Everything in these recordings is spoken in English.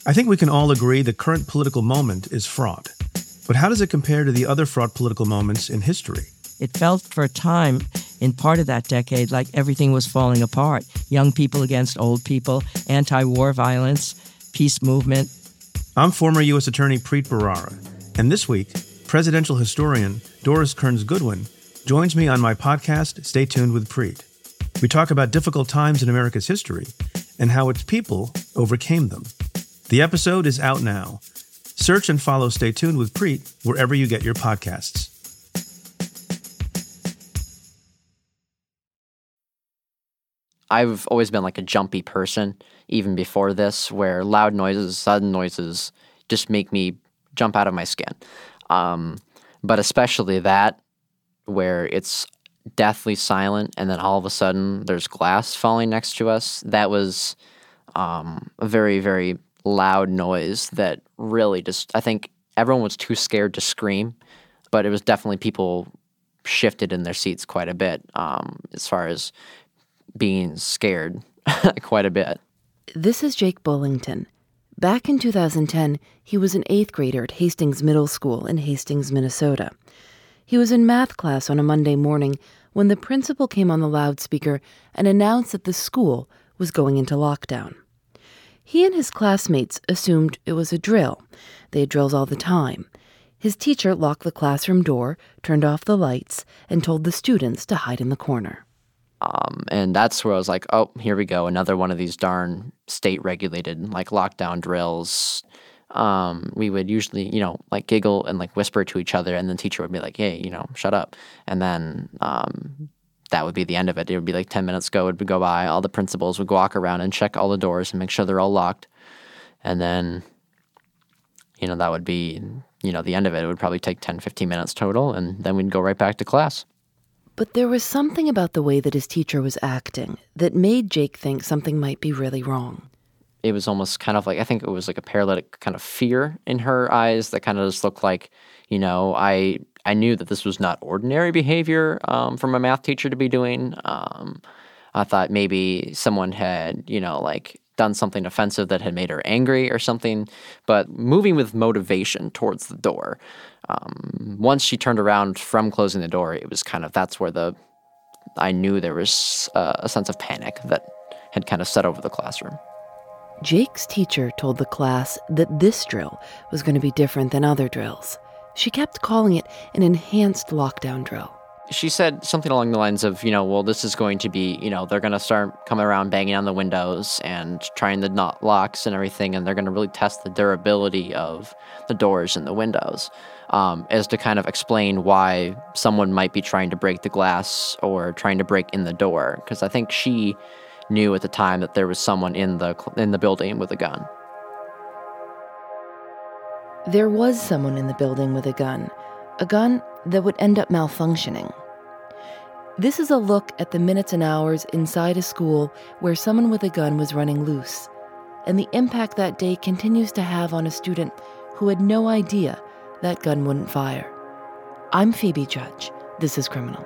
I think we can all agree the current political moment is fraught. But how does it compare to the other fraught political moments in history? It felt for a time, in part of that decade, like everything was falling apart. Young people against old people, anti-war violence, peace movement. I'm former U.S. Attorney Preet Bharara, and this week, presidential historian Doris Kearns Goodwin joins me on my podcast, Stay Tuned with Preet. We talk about difficult times in America's history and how its people overcame them. The episode is out now. Search and follow Stay Tuned with Preet wherever you get your podcasts. I've always been like a jumpy person, even before this, where loud noises, sudden noises just make me jump out of my skin. But especially that, where it's deathly silent and then all of a sudden there's glass falling next to us, that was a very, very loud noise that really just, I think everyone was too scared to scream, but it was definitely people shifted in their seats quite a bit as far as being scared quite a bit. This is Jake Bullington. Back in 2010, he was an 8th grader at Hastings Middle School in Hastings, Minnesota. He was in math class on a Monday morning when the principal came on the loudspeaker and announced that the school was going into lockdown. He and his classmates assumed it was a drill. They had drills all the time. His teacher locked the classroom door, turned off the lights, and told the students to hide in the corner. And that's where I was like, oh, here we go. Another one of these darn state-regulated, like, lockdown drills. We would usually, like, giggle and, like, whisper to each other, and the teacher would be like, hey, shut up. And then that would be the end of it. It would be like 10 minutes would go by. All the principals would walk around and check all the doors and make sure they're all locked. And then, that would be, the end of it. It would probably take 10, 15 minutes total, and then we'd go right back to class. But there was something about the way that his teacher was acting that made Jake think something might be really wrong. It was almost kind of like, I think it was like a paralytic kind of fear in her eyes that kind of just looked like, I knew that this was not ordinary behavior from a math teacher to be doing. I thought maybe someone had, done something offensive that had made her angry or something, but moving with motivation towards the door. Once she turned around from closing the door, it was kind of, that's where I knew there was a sense of panic that had kind of set over the classroom. Jake's teacher told the class that this drill was going to be different than other drills. She kept calling it an enhanced lockdown drill. She said something along the lines of, well, this is going to be, they're going to start coming around banging on the windows and trying the locks and everything, and they're going to really test the durability of the doors and the windows, as to kind of explain why someone might be trying to break the glass or trying to break in the door. Because I think she knew at the time that there was someone in the building with a gun. There was someone in the building with a gun that would end up malfunctioning. This is a look at the minutes and hours inside a school where someone with a gun was running loose, and the impact that day continues to have on a student who had no idea that gun wouldn't fire. I'm Phoebe Judge. This is Criminal.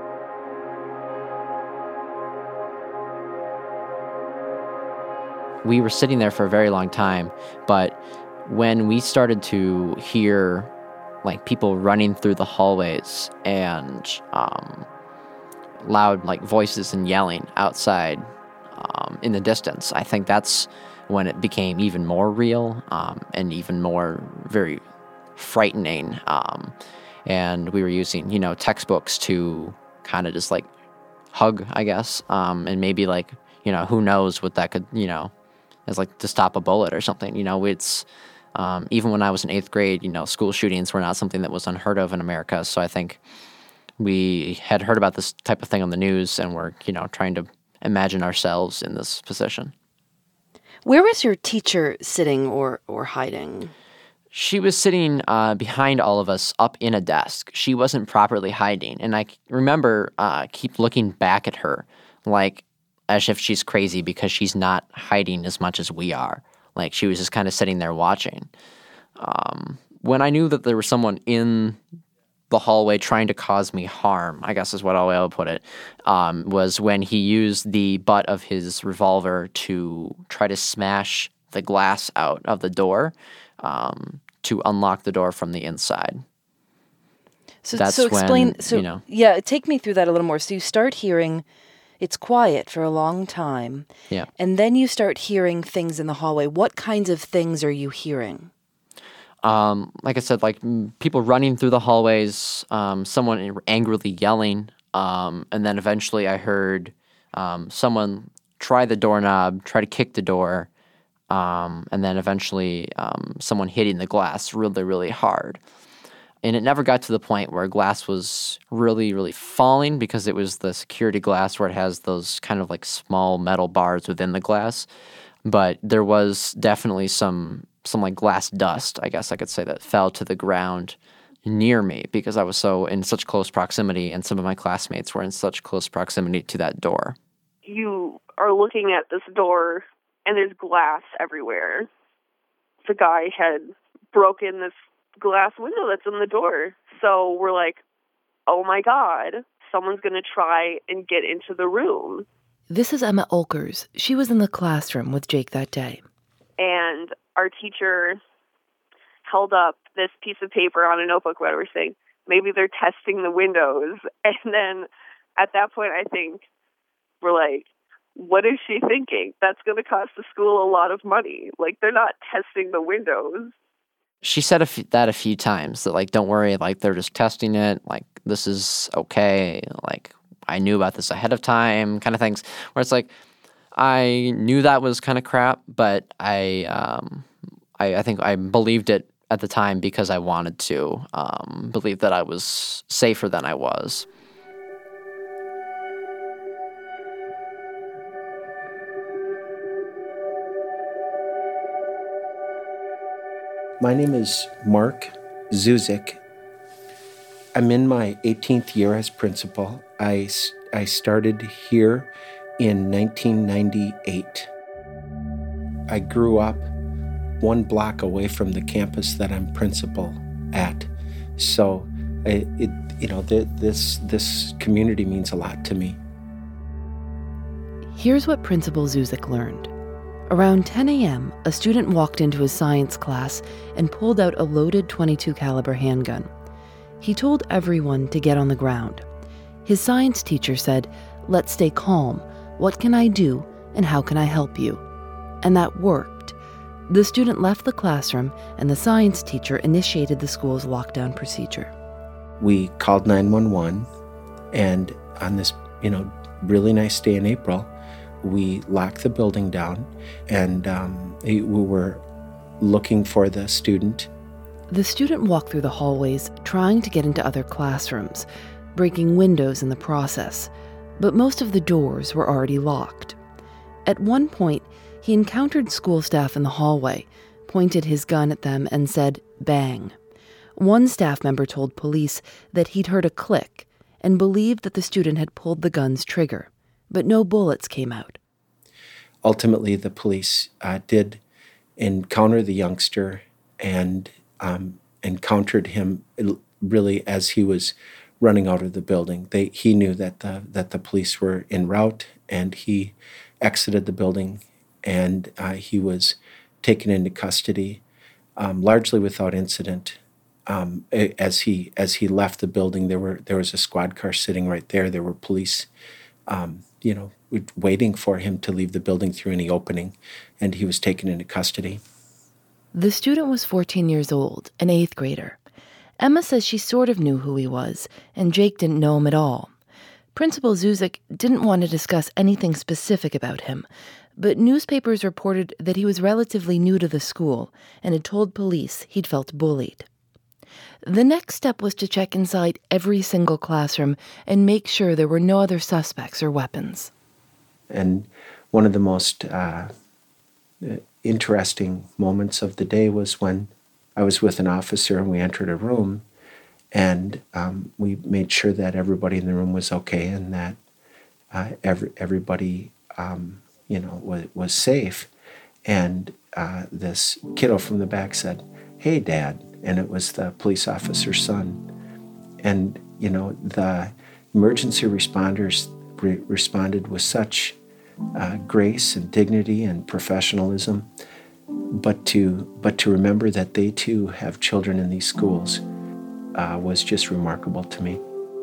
We were sitting there for a very long time, but when we started to hear like people running through the hallways and loud like voices and yelling outside in the distance, I think that's when it became even more real and even more very frightening. And we were using, textbooks to kind of just like hug, I guess, and maybe like, who knows what that could, as like to stop a bullet or something. It's even when I was in 8th grade, school shootings were not something that was unheard of in America. So I think we had heard about this type of thing on the news and we're, trying to imagine ourselves in this position. Where was your teacher sitting or hiding? She was sitting behind all of us up in a desk. She wasn't properly hiding. And I remember keep looking back at her like as if she's crazy because she's not hiding as much as we are. Like she was just kind of sitting there watching. When I knew that there was someone in the hallway trying to cause me harm, I guess is what I'll put it, was when he used the butt of his revolver to try to smash the glass out of the door to unlock the door from the inside. That's explain. when, take me through that a little more. So you start hearing, it's quiet for a long time. Yeah. And then you start hearing things in the hallway. What kinds of things are you hearing? Like I said, like people running through the hallways, someone angrily yelling, and then eventually I heard someone try the doorknob, try to kick the door, and then eventually someone hitting the glass really, really hard. And it never got to the point where glass was really, really falling, because it was the security glass where it has those kind of like small metal bars within the glass. But there was definitely some like glass dust, I guess I could say, that fell to the ground near me, because I was so in such close proximity, and some of my classmates were in such close proximity to that door. You are looking at this door, and there's glass everywhere. The guy had broken this glass window that's in the door. So we're like, oh my God, someone's going to try and get into the room. This is Emma Olkers. She was in the classroom with Jake that day. And our teacher held up this piece of paper on a notebook, whatever, saying, maybe they're testing the windows. And then at that point, I think we're like, what is she thinking? That's going to cost the school a lot of money. Like, they're not testing the windows. She said that a few times, that like, don't worry, like they're just testing it, like this is okay, like I knew about this ahead of time, kind of things. Where it's like, I knew that was kind of crap, but I think I believed it at the time because I wanted to believe that I was safer than I was. My name is Mark Zuzik. I'm in my 18th year as principal. I started here in 1998. I grew up one block away from the campus that I'm principal at. So this community means a lot to me. Here's what Principal Zuzik learned. Around 10 a.m., a student walked into his science class and pulled out a loaded .22 caliber handgun. He told everyone to get on the ground. His science teacher said, "Let's stay calm. What can I do, and how can I help you?" And that worked. The student left the classroom, and the science teacher initiated the school's lockdown procedure. We called 911, and on this, really nice day in April, we locked the building down, and we were looking for the student. The student walked through the hallways, trying to get into other classrooms, breaking windows in the process, but most of the doors were already locked. At one point, he encountered school staff in the hallway, pointed his gun at them, and said, "Bang." One staff member told police that he'd heard a click and believed that the student had pulled the gun's trigger, but no bullets came out. Ultimately, the police did encounter the youngster and encountered him really as he was running out of the building. He knew that the police were en route, and he exited the building, and he was taken into custody, largely without incident. As he left the building, there was a squad car sitting right there. There were police, waiting for him to leave the building through any opening, and he was taken into custody. The student was 14 years old, an 8th grader. Emma says she sort of knew who he was, and Jake didn't know him at all. Principal Zuzik didn't want to discuss anything specific about him, but newspapers reported that he was relatively new to the school and had told police he'd felt bullied. The next step was to check inside every single classroom and make sure there were no other suspects or weapons. And one of the most interesting moments of the day was when I was with an officer and we entered a room, and we made sure that everybody in the room was okay and that everybody was safe. And this kiddo from the back said, "Hey, Dad," and it was the police officer's son. And the emergency responders responded with such grace and dignity and professionalism but to remember that they too have children in these schools was just remarkable to me.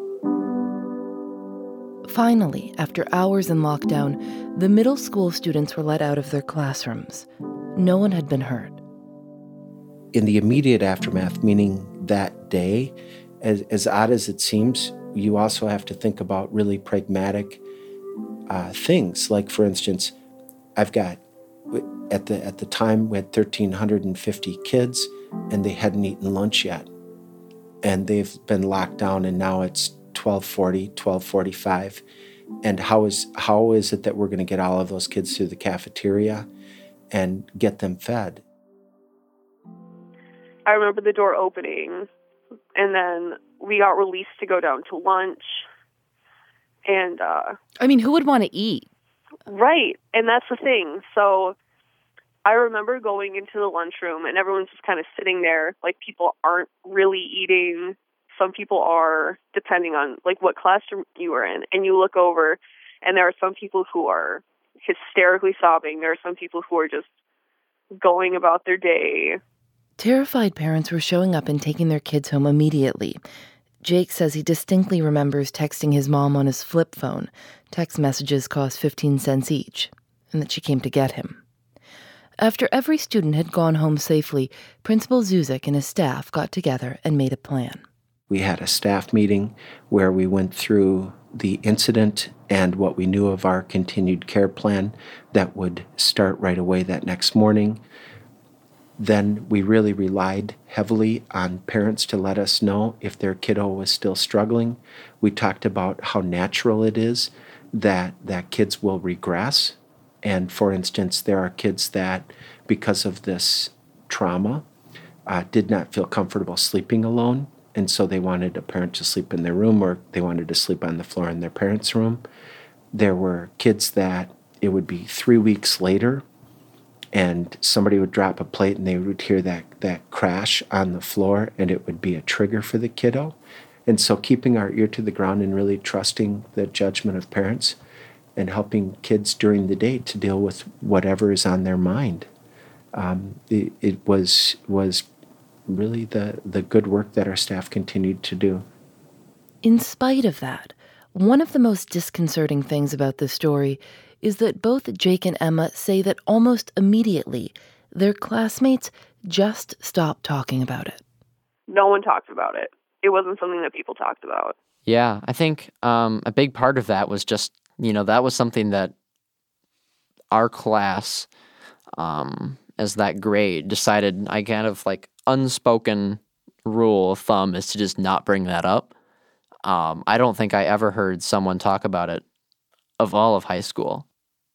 Finally, after hours in lockdown, the middle school students were let out of their classrooms. No one had been hurt. In the immediate aftermath, meaning that day, as odd as it seems, you also have to think about really pragmatic things. Like, for instance, I've got, at the time, we had 1,350 kids, and they hadn't eaten lunch yet. And they've been locked down, and now it's 12:40, 12:45. And how is it that we're going to get all of those kids through the cafeteria and get them fed? I remember the door opening, and then we got released to go down to lunch. And who would want to eat? Right, and that's the thing. So I remember going into the lunchroom, and everyone's just kind of sitting there, like people aren't really eating. Some people are, depending on like what classroom you were in. And you look over, and there are some people who are hysterically sobbing. There are some people who are just going about their day. Terrified parents were showing up and taking their kids home immediately. Jake says he distinctly remembers texting his mom on his flip phone. Text messages cost 15 cents each, and that she came to get him. After every student had gone home safely, Principal Zuzik and his staff got together and made a plan. We had a staff meeting where we went through the incident and what we knew of our continued care plan that would start right away that next morning. Then we really relied heavily on parents to let us know if their kiddo was still struggling. We talked about how natural it is that kids will regress. And for instance, there are kids that, because of this trauma, did not feel comfortable sleeping alone. And so they wanted a parent to sleep in their room, or they wanted to sleep on the floor in their parents' room. There were kids that it would be 3 weeks later, and somebody would drop a plate and they would hear that crash on the floor, and it would be a trigger for the kiddo. And so keeping our ear to the ground and really trusting the judgment of parents and helping kids during the day to deal with whatever is on their mind. It was really the good work that our staff continued to do. In spite of that, one of the most disconcerting things about this story is that both Jake and Emma say that almost immediately their classmates just stopped talking about it. No one talked about it. It wasn't something that people talked about. Yeah, I think a big part of that was just, that was something that our class, as that grade, decided, I kind of like unspoken rule of thumb is to just not bring that up. I don't think I ever heard someone talk about it of all of high school.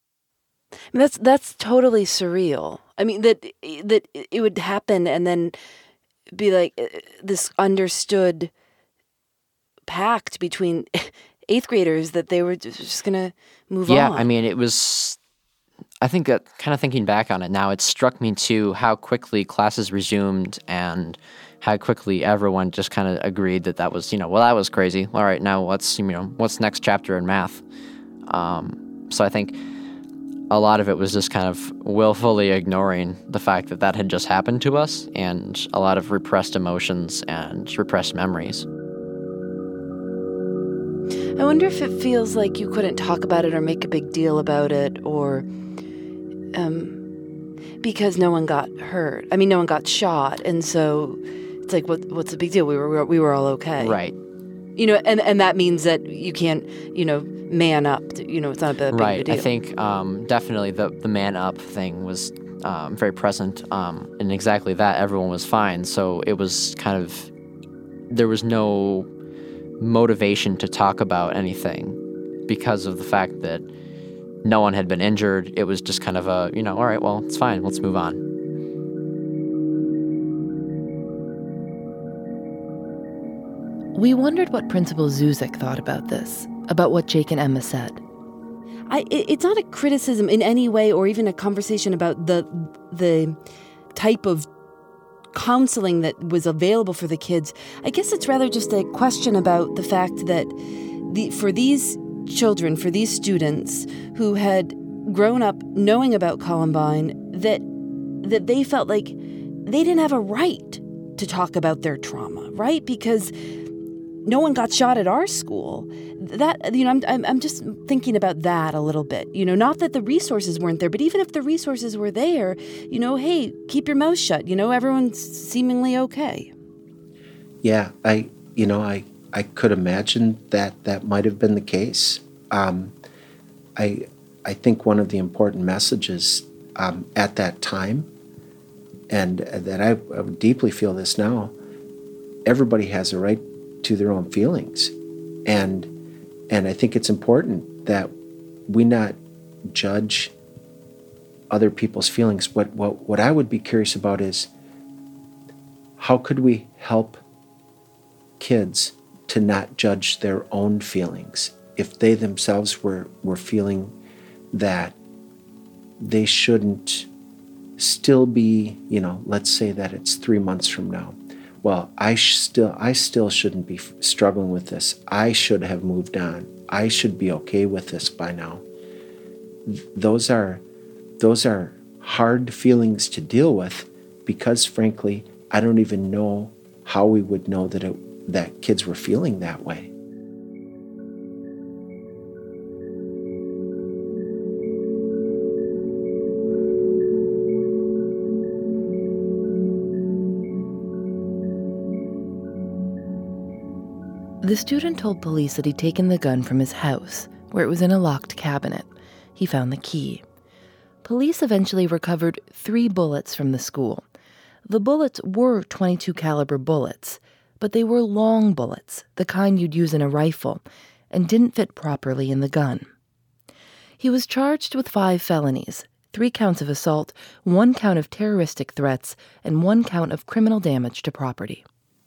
That's totally surreal. I mean, that it would happen and then be like this understood pact between eighth graders that they were just going to move on. Yeah, I mean, it was, I think that kind of thinking back on it now, it struck me too how quickly classes resumed and how quickly everyone just kind of agreed that was, well, that was crazy. All right, now what's next chapter in math? So I think a lot of it was just kind of willfully ignoring the fact that had just happened to us, and a lot of repressed emotions and repressed memories. I wonder if it feels like you couldn't talk about it or make a big deal about it, or because no one got hurt. I mean, no one got shot, and so it's like, what's the big deal? We were all okay, right? And that means that you can't, man up. It's not a big right. deal. I think definitely the man up thing was very present, and exactly that. Everyone was fine, so it was kind of, there was no motivation to talk about anything because of the fact that no one had been injured. It was just kind of a, all right, well, it's fine, let's move on. We wondered what Principal Zuzik thought about this, about what Jake and Emma said. It's not a criticism in any way or even a conversation about the type of counseling that was available for the kids. I guess it's rather just a question about the fact that for these children, for these students who had grown up knowing about Columbine, that that they felt like they didn't have a right to talk about their trauma, right? Because no one got shot at our school. That, I'm just thinking about that a little bit. Not that the resources weren't there, but even if the resources were there, hey, keep your mouth shut. Everyone's seemingly okay. Yeah, I could imagine that might have been the case. I think one of the important messages at that time, and that I would deeply feel this now, everybody has a right to their own feelings. And I think it's important that we not judge other people's feelings. What I would be curious about is, how could we help kids to not judge their own feelings if they themselves were feeling that they shouldn't still be, let's say that it's 3 months from now. Well, I still shouldn't be struggling with this. I should have moved on. I should be okay with this by now. Those are hard feelings to deal with, because frankly, I don't even know how we would know that kids were feeling that way. The student told police that he'd taken the gun from his house, where it was in a locked cabinet. He found the key. Police eventually recovered 3 bullets from the school. The bullets were .22 caliber bullets, but they were long bullets, the kind you'd use in a rifle, and didn't fit properly in the gun. He was charged with 5 felonies, 3 counts of assault, 1 count of terroristic threats, and 1 count of criminal damage to property.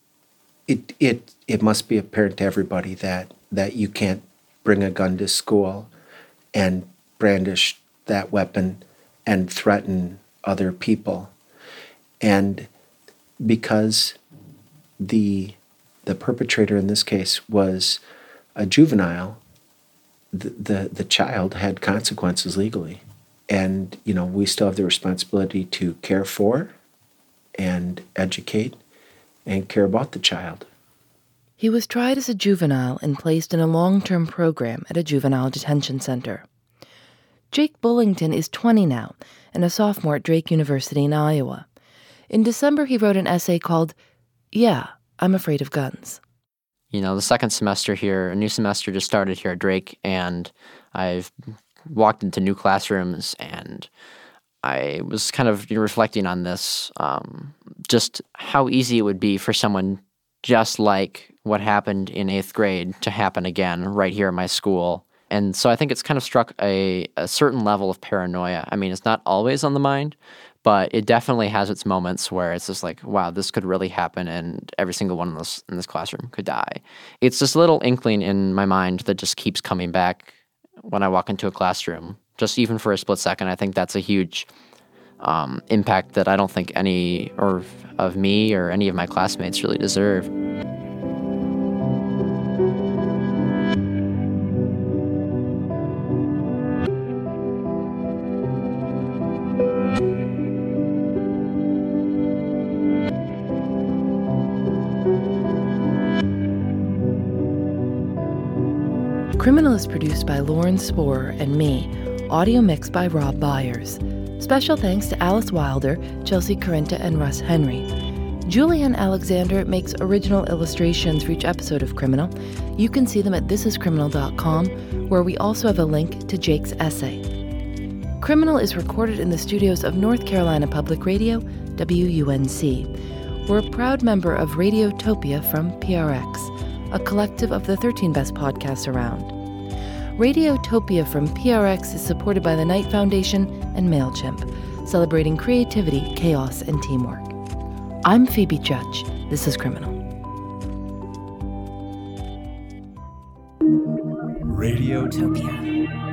It must be apparent to everybody that you can't bring a gun to school and brandish that weapon and threaten other people. And because the perpetrator in this case was a juvenile, the child had consequences legally. And, we still have the responsibility to care for and educate and care about the child. He was tried as a juvenile and placed in a long-term program at a juvenile detention center. Jake Bullington is 20 now and a sophomore at Drake University in Iowa. In December, he wrote an essay called, "Yeah, I'm Afraid of Guns." The second semester here, a new semester just started here at Drake, and I've walked into new classrooms, and I was kind of reflecting on this, just how easy it would be for someone just like what happened in 8th grade to happen again right here at my school. And so I think it's kind of struck a certain level of paranoia. I mean, it's not always on the mind, but it definitely has its moments where it's just like, wow, this could really happen, and every single one of us in this classroom could die. It's this little inkling in my mind that just keeps coming back when I walk into a classroom, just even for a split second. I think that's a huge impact that I don't think any of me or any of my classmates really deserve. Criminal is produced by Lauren Sporer and me. Audio mixed by Rob Byers. Special thanks to Alice Wilder, Chelsea Carenta, and Russ Henry. Julianne Alexander makes original illustrations for each episode of Criminal. You can see them at thisiscriminal.com, where we also have a link to Jake's essay. Criminal is recorded in the studios of North Carolina Public Radio, WUNC. We're a proud member of Radiotopia from PRX, a collective of the 13 best podcasts around. Radiotopia from PRX is supported by the Knight Foundation and MailChimp, celebrating creativity, chaos, and teamwork. I'm Phoebe Judge. This is Criminal. Radiotopia.